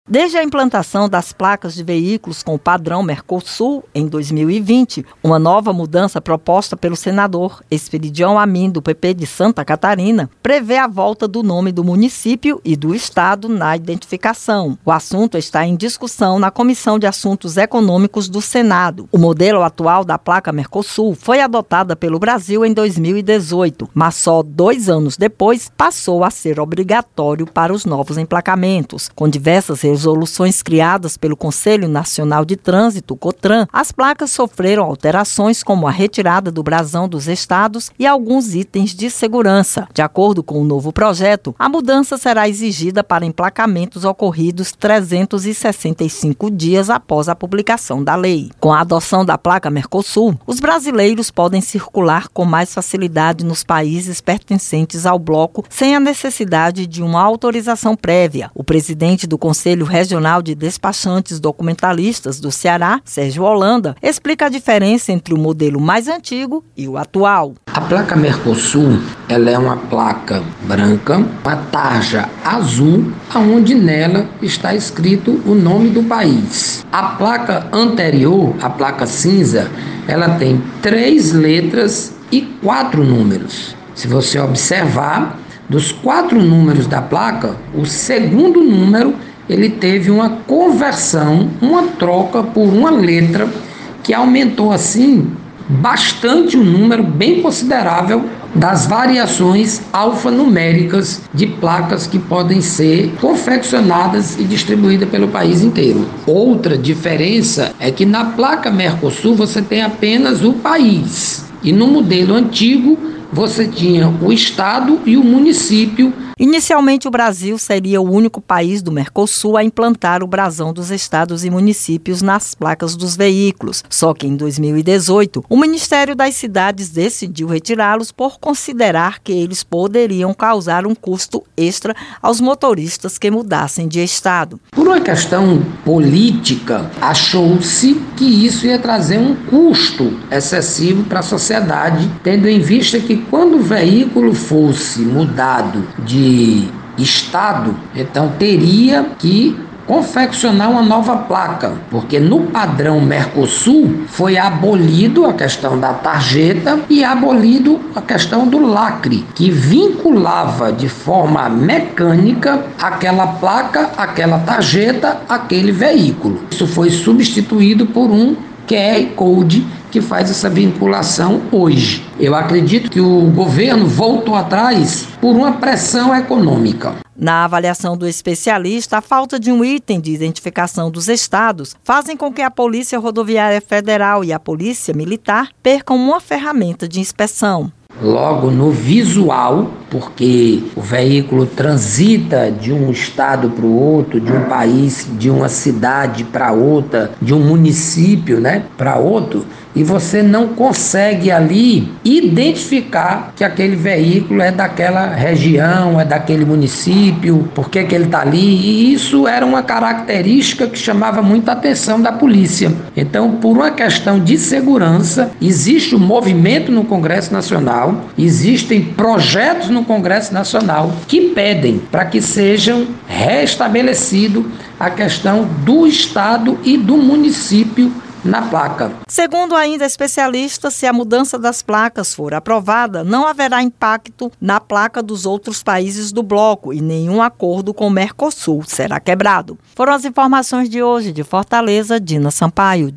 Desde a implantação das placas de veículos com o padrão Mercosul em 2020, uma nova mudança proposta pelo senador Esperidião Amin, do PP de Santa Catarina, prevê a volta do nome do município e do estado na identificação. O assunto está em discussão na Comissão de Assuntos Econômicos do Senado. O modelo atual da placa Mercosul foi adotada pelo Brasil em 2018, mas só 2 anos depois passou a ser obrigatório para os novos emplacamentos. Com diversas resoluções criadas pelo Conselho Nacional de Trânsito, COTRAN, as placas sofreram alterações como a retirada do brasão dos estados e alguns itens de segurança. De acordo com o novo projeto, a mudança será exigida para emplacamentos ocorridos 365 dias após a publicação da lei. Com a adoção da placa Mercosul, os brasileiros podem circular com mais facilidade nos países pertencentes ao bloco sem a necessidade de uma autorização prévia. O presidente do Conselho Regional de Despachantes Documentalistas do Ceará, Sérgio Holanda, explica a diferença entre o modelo mais antigo e o atual. A placa Mercosul, ela é uma placa branca, uma tarja azul, onde nela está escrito o nome do país. A placa anterior, a placa cinza, ela tem 3 letras e 4 números. Se você observar, dos 4 números da placa, o segundo número ele teve uma conversão, uma troca por uma letra que aumentou assim bastante o número bem considerável das variações alfanuméricas de placas que podem ser confeccionadas e distribuídas pelo país inteiro. Outra diferença é que na placa Mercosul você tem apenas o país e no modelo antigo você tinha o estado e o município. Inicialmente, o Brasil seria o único país do Mercosul a implantar o brasão dos estados e municípios nas placas dos veículos. Só que em 2018, o Ministério das Cidades decidiu retirá-los por considerar que eles poderiam causar um custo extra aos motoristas que mudassem de estado. Por uma questão política, achou-se que isso ia trazer um custo excessivo para a sociedade, tendo em vista que quando o veículo fosse mudado de estado, então teria que confeccionar uma nova placa, porque no padrão Mercosul foi abolido a questão da tarjeta e abolido a questão do lacre, que vinculava de forma mecânica aquela placa, aquela tarjeta, aquele veículo. Isso foi substituído por um QR Code que faz essa vinculação hoje. Eu acredito que o governo voltou atrás por uma pressão econômica. Na avaliação do especialista, a falta de um item de identificação dos estados fazem com que a Polícia Rodoviária Federal e a Polícia Militar percam uma ferramenta de inspeção. Logo no visual, porque o veículo transita de um estado para o outro, de um país, de uma cidade para outra, de um município, para outro, e você não consegue ali identificar que aquele veículo é daquela região, é daquele município, por que ele está ali, e isso era uma característica que chamava muita atenção da polícia. Então, por uma questão de segurança, existe um movimento no Congresso Nacional, existem projetos no Congresso Nacional que pedem para que sejam restabelecido a questão do estado e do município na placa. Segundo ainda especialistas, se a mudança das placas for aprovada, não haverá impacto na placa dos outros países do bloco e nenhum acordo com o Mercosul será quebrado. Foram as informações de hoje de Fortaleza, Dina Sampaio.